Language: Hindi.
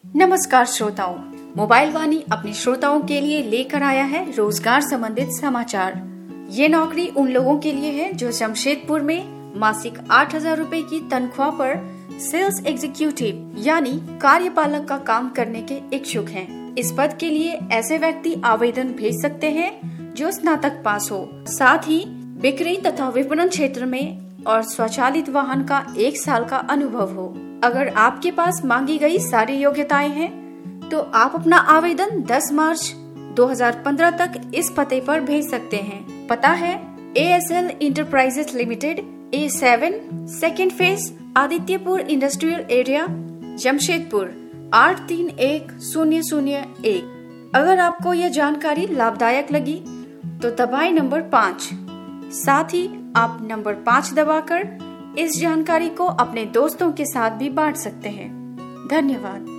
नमस्कार श्रोताओं, मोबाइल वाणी अपने श्रोताओं के लिए लेकर आया है रोजगार संबंधित समाचार। ये नौकरी उन लोगों के लिए है जो जमशेदपुर में मासिक 8,000 रूपए की तनख्वाह पर सेल्स एग्जीक्यूटिव यानी कार्यपालक का काम करने के इच्छुक हैं। इस पद के लिए ऐसे व्यक्ति आवेदन भेज सकते हैं जो स्नातक पास हो, साथ ही बिक्री तथा विपणन क्षेत्र में और स्वचालित वाहन का 1 साल का अनुभव हो। अगर आपके पास मांगी गई सारी योग्यताएं हैं, तो आप अपना आवेदन 10 मार्च 2015 तक इस पते पर भेज सकते हैं। पता है ASL enterprises limited, A7 second phase, Adityapur industrial area, Jamshedpur 831001। अगर आपको यह जानकारी लाभदायक लगी तो दबाएं नंबर 5। साथ ही आप नंबर 5 दबाकर इस जानकारी को अपने दोस्तों के साथ भी बांट सकते हैं। धन्यवाद।